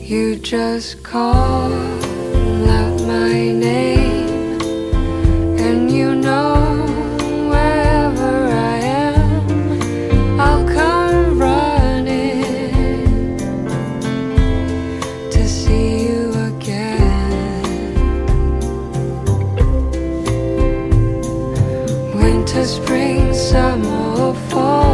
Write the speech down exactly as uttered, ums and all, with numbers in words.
You just call out my name, and you know wherever I am, I'll come running to see you again. Winter, spring, summer, or fall,